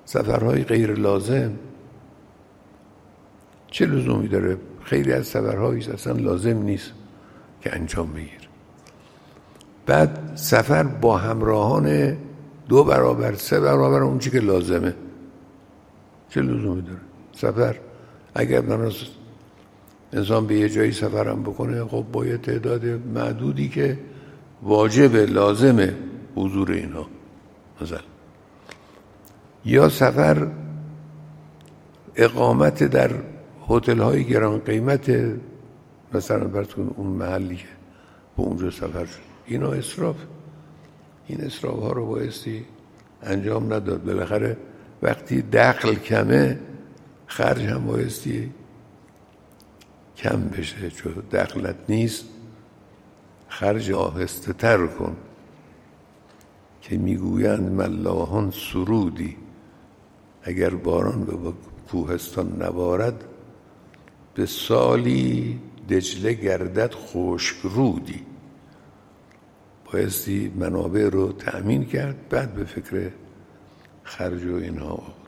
سفرهای غیر لازم چه لزومی داره؟ خیلی از سفرهایش اصلا لازم نیست که انجام بگیر. بعد سفر با همراهان 2 برابر 3 برابر اون چی که لازمه، چه لزومی داره؟ سفر اگر انسان به یه جایی سفرم بکنه، خب با یه تعداد معدودی که واجب لازمه حضور اینها مثلا، یا سفر اقامت در هتل های گران قیمت، مثلا فرض کن اون محلی که به اونجا سفر شد، اینا اسراف. این اسراف ها رو بایستی انجام نداد. بالاخره وقتی دخل کمه خرج هم بایستی کم بشه، چون دخلت نیست خرج آهسته تر کن که میگویند ملاحان سرودی، اگر باران به کوهستان نبارد به سالی دجله گردد خشک رودی. بایستی منابع رو تأمین کرد، بعد به فکر خرج و اینها